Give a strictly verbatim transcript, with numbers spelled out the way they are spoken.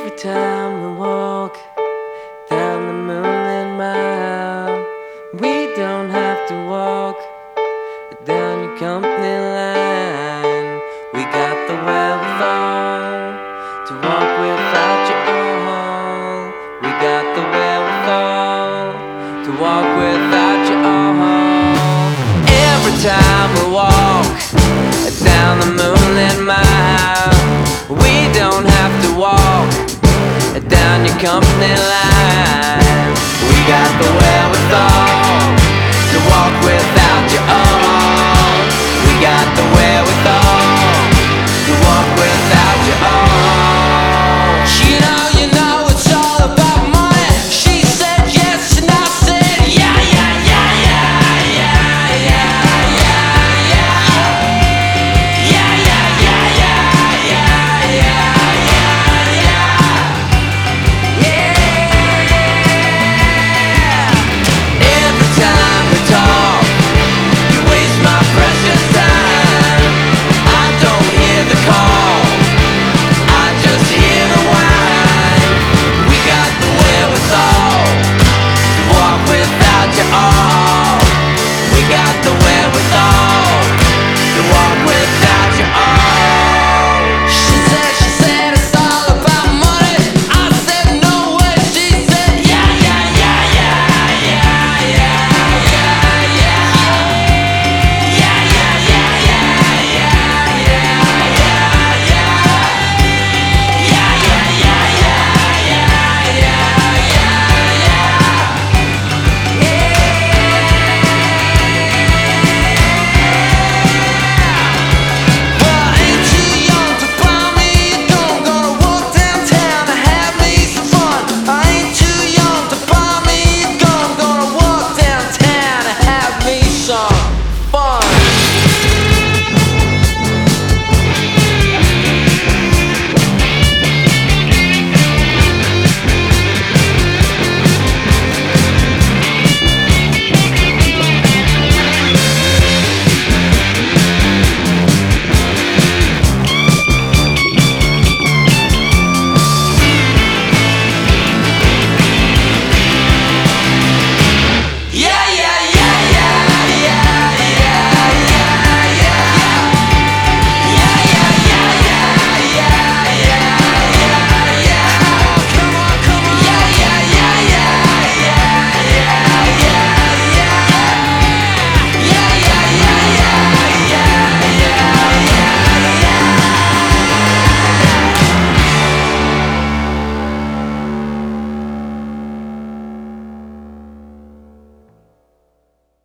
Every time we walk down the moonlit mile, we don't have to walk down your company line. We got the wherewithal to walk without you all. We got the wherewithal to walk without you all. Every time we walk down the moonlit mile, we don't have to walk down your company line. We got the wherewithal to walk with